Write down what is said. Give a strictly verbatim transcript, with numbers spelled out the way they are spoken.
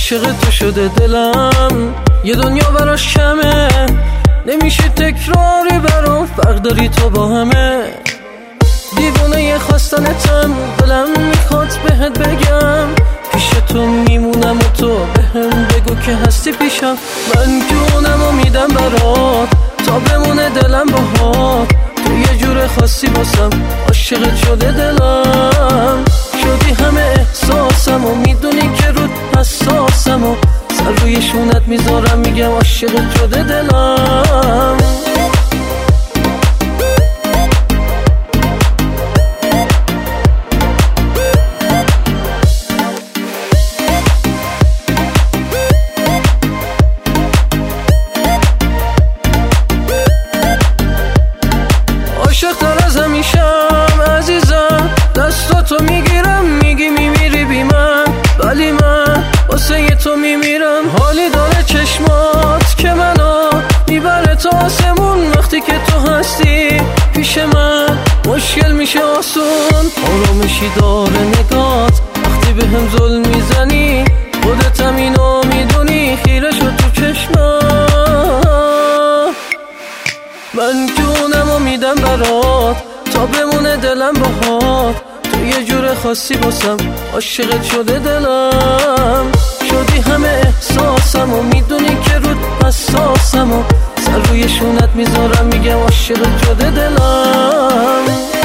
عاشق تو شده دلم، یه دنیا براش کمه، نمیشه تکراری برام، فرق داری تو با همه. دیوونه یه خواستنتم، دلم میخواد بهت بگم، پیش تو میمونم و تو بهم بگو که هستی پیشم. من جونم و میدم برات تا بمونه دلم باهات، تو یه جور خاصی باسم، عاشقت شده دلم. شدی همه احساسم و میدونی که رود حساسم و سر روی شونت میذارم، میگم عاشقت شده دلم. عاشق‌تر از همیشم عزیزم، دستاتو میگیرم میگی میمیری بی من، ولی من واسه تو میمیرم. حالی داره چشمات که منو میبره تا آسمون، وقتی که تو هستی پیش من مشکل میشه آسون. آرامشی داره نگات وقتی به هم ظلم میزنی، خودت هم اینو میدونی، خیره شد تو چشمات. من جونمو میدم برات تا بمونه دلم باهات، تو یه جور خاصی باسم، عاشقت شده دلم. شدی همه احساسم و میدونی که رود حساسم و سر روی شونت میذارم، میگم عاشقت شده دلم.